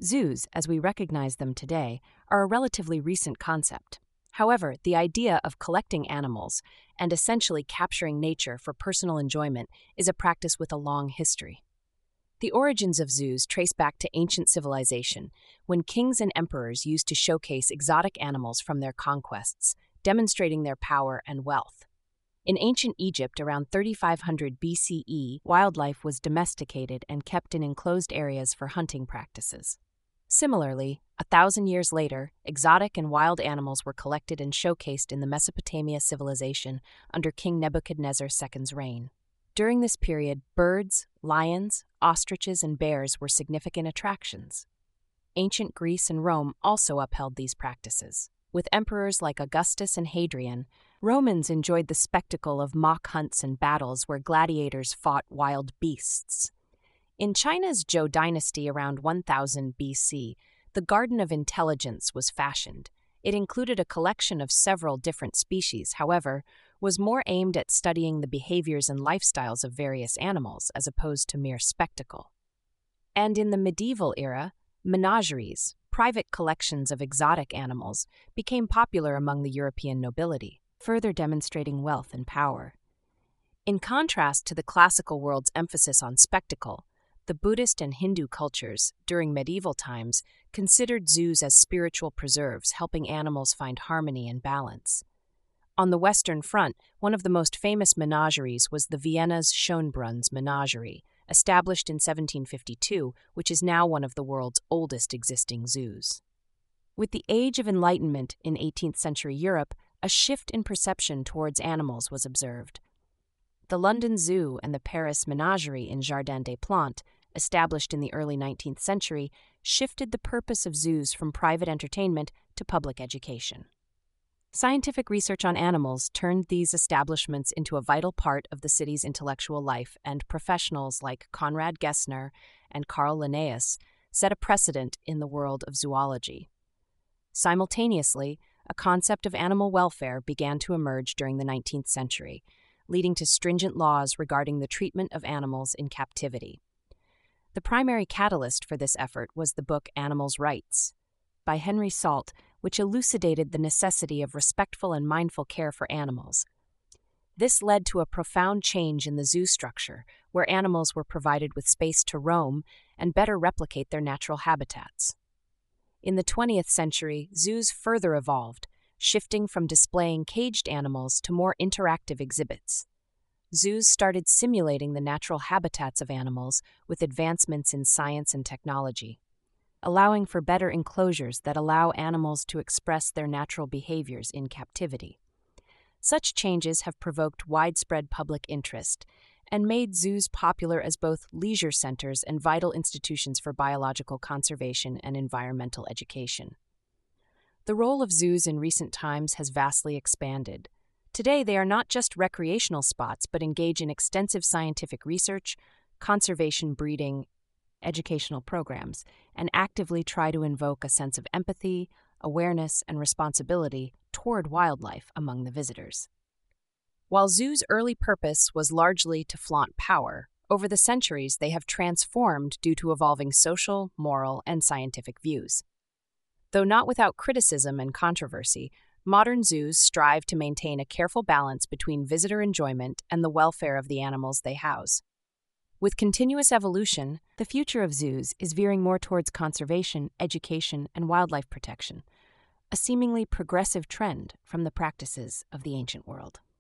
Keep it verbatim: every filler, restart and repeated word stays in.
Zoos, as we recognize them today, are a relatively recent concept. However, the idea of collecting animals and essentially capturing nature for personal enjoyment is a practice with a long history. The origins of zoos trace back to ancient civilization, when kings and emperors used to showcase exotic animals from their conquests, demonstrating their power and wealth. In ancient Egypt around thirty-five hundred B C E, wildlife was domesticated and kept in enclosed areas for hunting practices. Similarly, a thousand years later, exotic and wild animals were collected and showcased in the Mesopotamia civilization under King Nebuchadnezzar the Second's reign. During this period, birds, lions, ostriches, and bears were significant attractions. Ancient Greece and Rome also upheld these practices. With emperors like Augustus and Hadrian, Romans enjoyed the spectacle of mock hunts and battles where gladiators fought wild beasts. In China's Zhou dynasty around one thousand B C, the Garden of Intelligence was fashioned. It included a collection of several different species, however, was more aimed at studying the behaviors and lifestyles of various animals as opposed to mere spectacle. And in the medieval era, menageries, private collections of exotic animals, became popular among the European nobility, further demonstrating wealth and power. In contrast to the classical world's emphasis on spectacle, the Buddhist and Hindu cultures, during medieval times, considered zoos as spiritual preserves, helping animals find harmony and balance. On the Western Front, one of the most famous menageries was the Vienna's Schönbrunns Menagerie, established in seventeen fifty-two, which is now one of the world's oldest existing zoos. With the Age of Enlightenment in eighteenth century Europe, a shift in perception towards animals was observed. The London Zoo and the Paris Menagerie in Jardin des Plantes, established in the early nineteenth century, shifted the purpose of zoos from private entertainment to public education. Scientific research on animals turned these establishments into a vital part of the city's intellectual life, and professionals like Konrad Gessner and Carl Linnaeus set a precedent in the world of zoology. Simultaneously, a concept of animal welfare began to emerge during the nineteenth century, leading to stringent laws regarding the treatment of animals in captivity. The primary catalyst for this effort was the book Animals' Rights by Henry Salt, which elucidated the necessity of respectful and mindful care for animals. This led to a profound change in the zoo structure, where animals were provided with space to roam and better replicate their natural habitats. In the twentieth century, zoos further evolved, shifting from displaying caged animals to more interactive exhibits. Zoos started simulating the natural habitats of animals with advancements in science and technology, allowing for better enclosures that allow animals to express their natural behaviors in captivity. Such changes have provoked widespread public interest and made zoos popular as both leisure centers and vital institutions for biological conservation and environmental education. The role of zoos in recent times has vastly expanded. Today, they are not just recreational spots, but engage in extensive scientific research, conservation breeding, educational programs, and actively try to invoke a sense of empathy, awareness, and responsibility toward wildlife among the visitors. While zoos' early purpose was largely to flaunt power, over the centuries they have transformed due to evolving social, moral, and scientific views. Though not without criticism and controversy, modern zoos strive to maintain a careful balance between visitor enjoyment and the welfare of the animals they house. With continuous evolution, the future of zoos is veering more towards conservation, education, and wildlife protection, a seemingly progressive trend from the practices of the ancient world.